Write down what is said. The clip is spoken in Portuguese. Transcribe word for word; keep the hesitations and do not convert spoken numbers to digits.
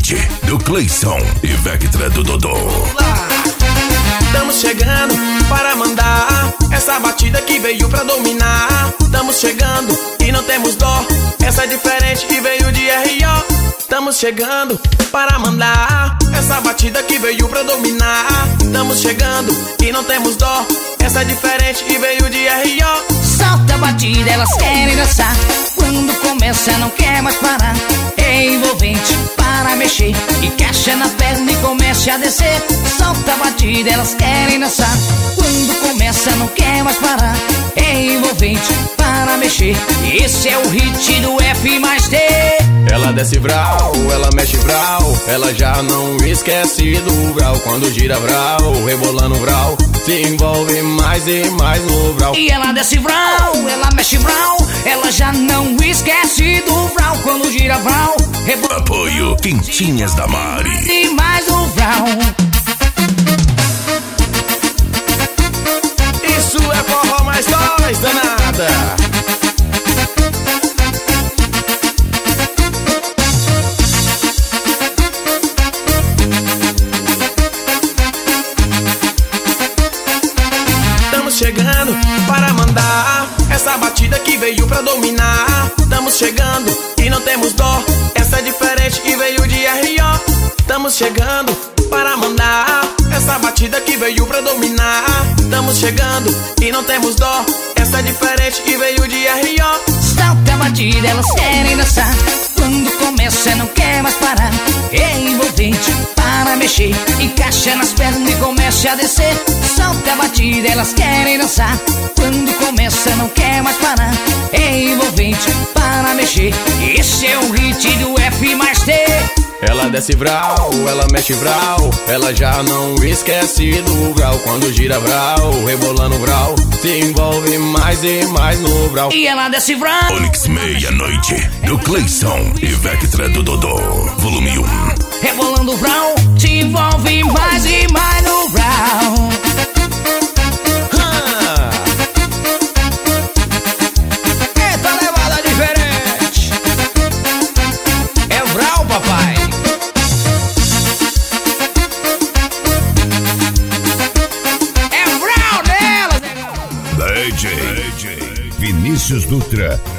noite, do Cleison e Vectra do Dodô. Estamos chegando para mandar essa batida que veio pra dominar. Estamos chegando e não temos dó, essa é diferente e veio de R O. Estamos chegando para mandar essa batida que veio pra dominar. Estamos chegando e não temos dó, essa é diferente e veio de R O. Solta a batida, elas querem dançar. Quando começa não quer mais parar. É envolvente para mexer, encaixa na perna e comece a descer. Solta a batida, elas querem dançar. Quando começa não quer mais parar. É envolvente para mexer, esse é o hit do F mais T. Ela desce vral, ela mexe vral, ela já não esquece do vral. Quando gira vral, rebolando vral, se envolve mais e mais no vral. E ela desce vral, ela mexe vral, ela já não esquece do vral. Quando gira vral, rebolando. Apoio Quintinhas da Mari. E mais no vral. Isso é forró mais dois, danada. Estamos chegando para mandar essa batida que veio pra dominar. Estamos chegando e não temos dó, essa é diferente e veio de R O. Estamos chegando para mandar essa batida que veio pra dominar. Estamos chegando e não temos dó, essa é diferente e veio de R O. Solta a batida, elas querem dançar. Quando começa não quer mais parar. É envolvente para mexer, encaixa nas pernas e comece a descer. Solta a batida, elas querem dançar. Quando começa não quer mais parar. É envolvente para mexer, esse é o hit do F mais T. Ela desce vral, ela mexe vral, ela já não esquece do vral. Quando gira vral, rebolando vral, se envolve mais e mais no vral. E ela desce vral. Onix meia-noite, do Cleison e Vectra do Dodô, volume um. Rebolando vral, se envolve mais e mais no vral. Eita levada diferente, é vral, papai. É vral dela, D J Vinícius Dutra